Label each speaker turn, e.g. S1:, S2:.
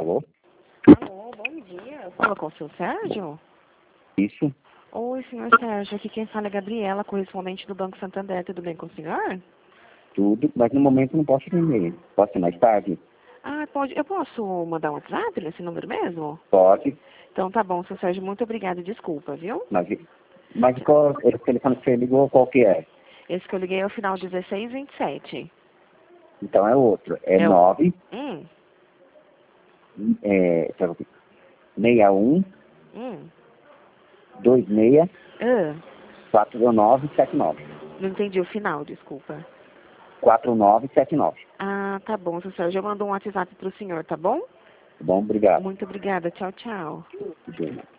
S1: Alô?
S2: Alô, bom dia. Fala com o seu Sérgio?
S1: Isso?
S2: Oi, senhor Sérgio. Aqui quem fala é Gabriela, correspondente do Banco Santander. Tudo bem com o senhor?
S1: Tudo, mas no momento não posso atender. Pode ser mais tarde?
S2: Ah, pode. Eu posso mandar um WhatsApp nesse número mesmo?
S1: Pode,
S2: Então tá bom, seu Sérgio. Muito obrigada. Desculpa, viu?
S1: mas qual esse telefone que você ligou, qual que é?
S2: Esse que eu liguei é o final 1627.
S1: Então é outro. É
S2: É o...
S1: 9,
S2: Hum,
S1: 61
S2: hum.
S1: 26
S2: Ah,
S1: 4979.
S2: não entendi o final, desculpa.
S1: 4979.
S2: Ah, tá bom, seu Sérgio. Eu mando um WhatsApp pro senhor, tá bom?
S1: Tá bom? Obrigado.
S2: Muito obrigada. Tchau, tchau.
S1: Tudo bem.